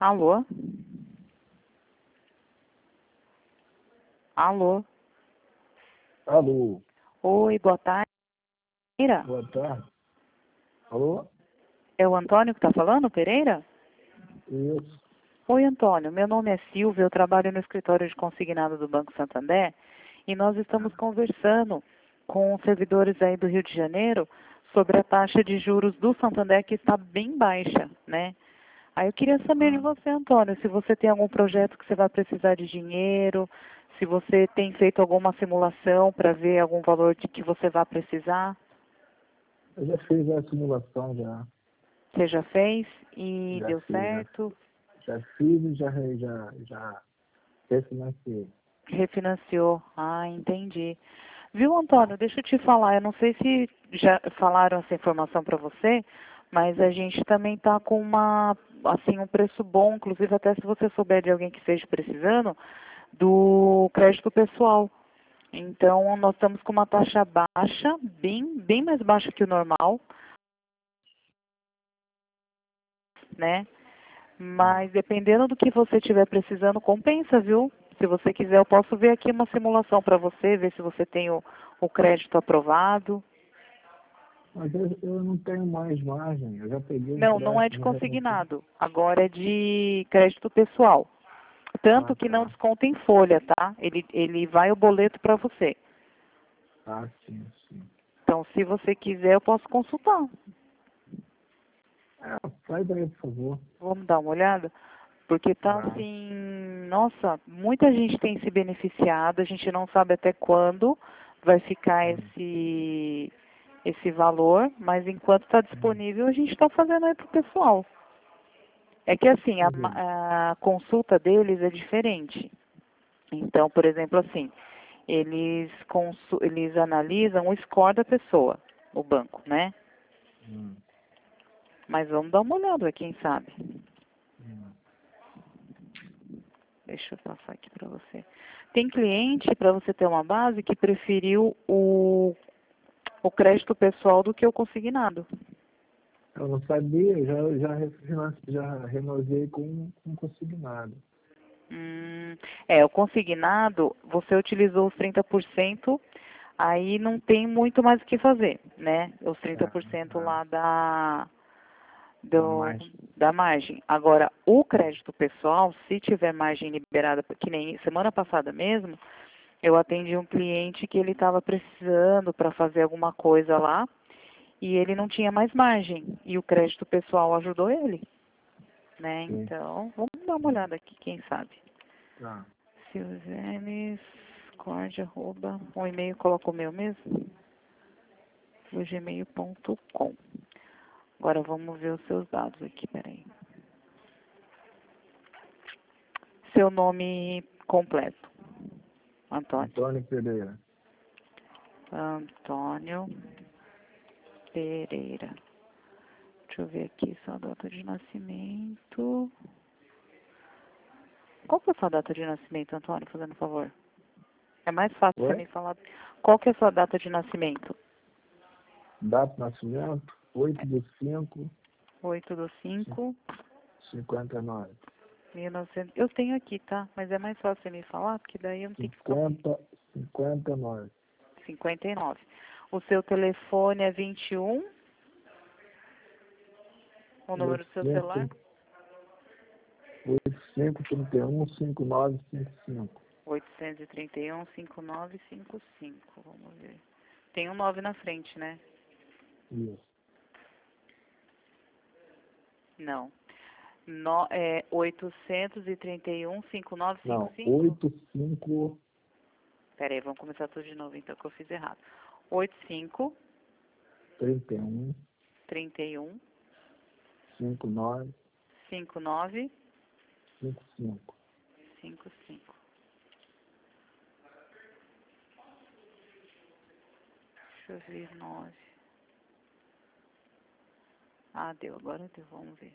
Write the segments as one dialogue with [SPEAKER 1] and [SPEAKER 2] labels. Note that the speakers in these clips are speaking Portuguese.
[SPEAKER 1] Alô? Alô?
[SPEAKER 2] Alô,
[SPEAKER 1] Oi, boa tarde.
[SPEAKER 2] boa tarde. Alô?
[SPEAKER 1] É o Antônio que está falando, Pereira?
[SPEAKER 2] Isso.
[SPEAKER 1] Oi, Antônio. Meu nome é Silvia, eu trabalho no escritório de consignado do Banco Santander e nós estamos conversando com os servidores aí do Rio de Janeiro sobre a taxa de juros do Santander que está bem baixa, né? Aí eu queria saber de você, Antônio, se você tem algum projeto que você vai precisar de dinheiro, se você tem feito alguma simulação para ver algum valor de que você vai precisar.
[SPEAKER 2] Eu já fiz a simulação, já.
[SPEAKER 1] Você já fez e
[SPEAKER 2] Já
[SPEAKER 1] deu
[SPEAKER 2] fiz,
[SPEAKER 1] certo?
[SPEAKER 2] já fiz e já refinanciei.
[SPEAKER 1] Refinanciou. Ah, entendi. Viu, Antônio? Deixa eu te falar. Eu não sei se já falaram essa informação para você, mas a gente também está com um preço bom, inclusive até se você souber de alguém que esteja precisando, do crédito pessoal. Então, nós estamos com uma taxa baixa, bem mais baixa que o normal, né? Mas dependendo do que você estiver precisando, compensa, viu? Se você quiser, eu posso ver aqui uma simulação para você, ver se você tem o crédito aprovado.
[SPEAKER 2] Mas eu não tenho mais margem, eu já peguei um
[SPEAKER 1] Não, não é
[SPEAKER 2] crédito,
[SPEAKER 1] de
[SPEAKER 2] já refinanciei.
[SPEAKER 1] consignado. Agora é de crédito pessoal. Tanto
[SPEAKER 2] Ah,
[SPEAKER 1] que não
[SPEAKER 2] tá.
[SPEAKER 1] desconta em folha, tá? Ele vai o boleto para você.
[SPEAKER 2] Ah, sim, sim.
[SPEAKER 1] Então, se você quiser, eu posso consultar.
[SPEAKER 2] Faz aí, por favor.
[SPEAKER 1] Vamos dar uma olhada? Porque tá
[SPEAKER 2] Tá.
[SPEAKER 1] assim, nossa, muita gente tem se beneficiado, a gente não sabe até quando vai ficar esse valor, mas enquanto está disponível, a gente está fazendo aí pro pessoal. É que assim,
[SPEAKER 2] Uhum.
[SPEAKER 1] a consulta deles é diferente. Então, por exemplo, assim, eles analisam o score da pessoa, o banco, né?
[SPEAKER 2] Hum,
[SPEAKER 1] Mas vamos dar uma olhada, quem sabe.
[SPEAKER 2] hum.
[SPEAKER 1] Deixa eu passar aqui para você. Tem cliente, para você ter uma base, que preferiu o crédito pessoal do que o consignado.
[SPEAKER 2] Eu não sabia, já renovei com consignado.
[SPEAKER 1] O consignado, você utilizou os 30%, aí não tem muito mais o que fazer, né? Os
[SPEAKER 2] É,
[SPEAKER 1] 30%
[SPEAKER 2] é,
[SPEAKER 1] lá
[SPEAKER 2] é mais.
[SPEAKER 1] da margem. Agora, o crédito pessoal, se tiver margem liberada, que nem semana passada mesmo, eu atendi um cliente que ele estava precisando para fazer alguma coisa lá e ele não tinha mais margem. E o crédito pessoal ajudou ele, né?
[SPEAKER 2] Sim.
[SPEAKER 1] Então, vamos dar uma olhada aqui, quem sabe.
[SPEAKER 2] Tá.
[SPEAKER 1] Silvenes, Cord, arroba, o e-mail coloca o meu mesmo, o gmail.com. Agora vamos ver os seus dados aqui, peraí. Seu nome completo, Antônio.
[SPEAKER 2] Antônio Pereira.
[SPEAKER 1] Antônio Pereira. Deixa eu ver aqui sua data de nascimento. Qual que é a sua data de nascimento, Antônio, fazendo um favor? É mais fácil você
[SPEAKER 2] Oi?
[SPEAKER 1] me falar. Qual que é a sua data de nascimento?
[SPEAKER 2] Data de nascimento, 8/5,
[SPEAKER 1] 8/5,
[SPEAKER 2] 59.
[SPEAKER 1] 1900. Eu tenho aqui, tá? Mas é mais fácil você me falar, porque daí eu não tenho que ficar...
[SPEAKER 2] 59.
[SPEAKER 1] 59. O seu telefone é 21? O número do seu celular?
[SPEAKER 2] 8531-5955.
[SPEAKER 1] 831-5955. Vamos ver. Tem um 9 na frente, né?
[SPEAKER 2] Isso.
[SPEAKER 1] Não. 831-5955?
[SPEAKER 2] Não, 85.
[SPEAKER 1] Pera aí, vamos começar tudo de novo, então, que eu fiz errado. 85
[SPEAKER 2] 31
[SPEAKER 1] 31
[SPEAKER 2] 59
[SPEAKER 1] 59
[SPEAKER 2] 55.
[SPEAKER 1] 55. Deixa eu ver, 9. Ah, deu, agora deu, vamos ver.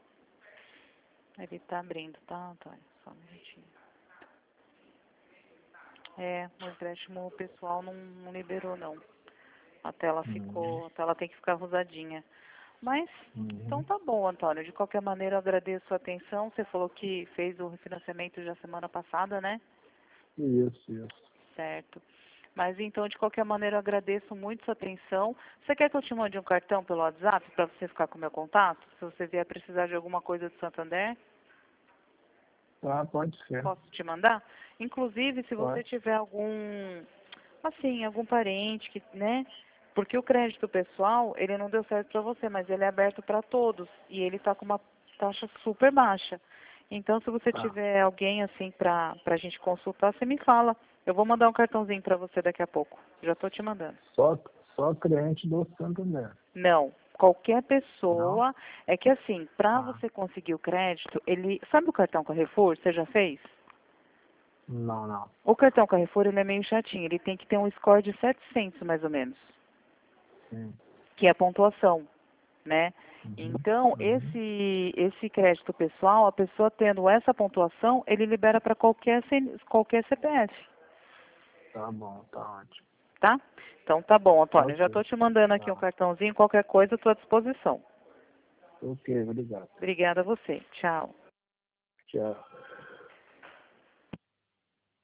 [SPEAKER 1] Ele tá abrindo, tá, Antônio? Só um minutinho. O empréstimo pessoal não liberou, não. A tela
[SPEAKER 2] Uhum.
[SPEAKER 1] a tela tem que ficar rosadinha. Mas, então
[SPEAKER 2] Uhum.
[SPEAKER 1] tá bom, Antônio. De qualquer maneira, eu agradeço a atenção. Você falou que fez o refinanciamento já semana passada, né?
[SPEAKER 2] Isso.
[SPEAKER 1] Certo. Mas então, de qualquer maneira, eu agradeço muito sua atenção. Você quer que eu te mande um cartão pelo WhatsApp para você ficar com o meu contato? Se você vier precisar de alguma coisa de Santander,
[SPEAKER 2] Tá, pode ser.
[SPEAKER 1] posso te mandar? Inclusive, se você
[SPEAKER 2] Pode.
[SPEAKER 1] tiver algum parente que, né? Porque o crédito pessoal, ele não deu certo para você, mas ele é aberto para todos e ele está com uma taxa super baixa. Então, se você
[SPEAKER 2] Tá.
[SPEAKER 1] tiver alguém assim para a gente consultar, você me fala. Eu vou mandar um cartãozinho para você daqui a pouco. Já estou te mandando.
[SPEAKER 2] Só, só cliente do Santander.
[SPEAKER 1] Não, qualquer
[SPEAKER 2] Não?
[SPEAKER 1] pessoa. É que assim, para
[SPEAKER 2] Tá.
[SPEAKER 1] você conseguir o crédito, ele. Sabe o cartão Carrefour? Você já fez?
[SPEAKER 2] Não.
[SPEAKER 1] O cartão Carrefour ele é meio chatinho, ele tem que ter um score de 700 mais ou menos,
[SPEAKER 2] Sim.
[SPEAKER 1] que é a pontuação, né?
[SPEAKER 2] Uhum.
[SPEAKER 1] Então,
[SPEAKER 2] Uhum.
[SPEAKER 1] esse crédito pessoal, a pessoa tendo essa pontuação, ele libera para qualquer CPF,
[SPEAKER 2] Tá bom, tá ótimo.
[SPEAKER 1] tá? Então tá bom, Antônio, já
[SPEAKER 2] Ok.
[SPEAKER 1] estou te mandando aqui um
[SPEAKER 2] Tá.
[SPEAKER 1] cartãozinho, qualquer coisa à tua disposição.
[SPEAKER 2] Ok, obrigado.
[SPEAKER 1] Obrigada a você. Tchau.
[SPEAKER 2] Tchau.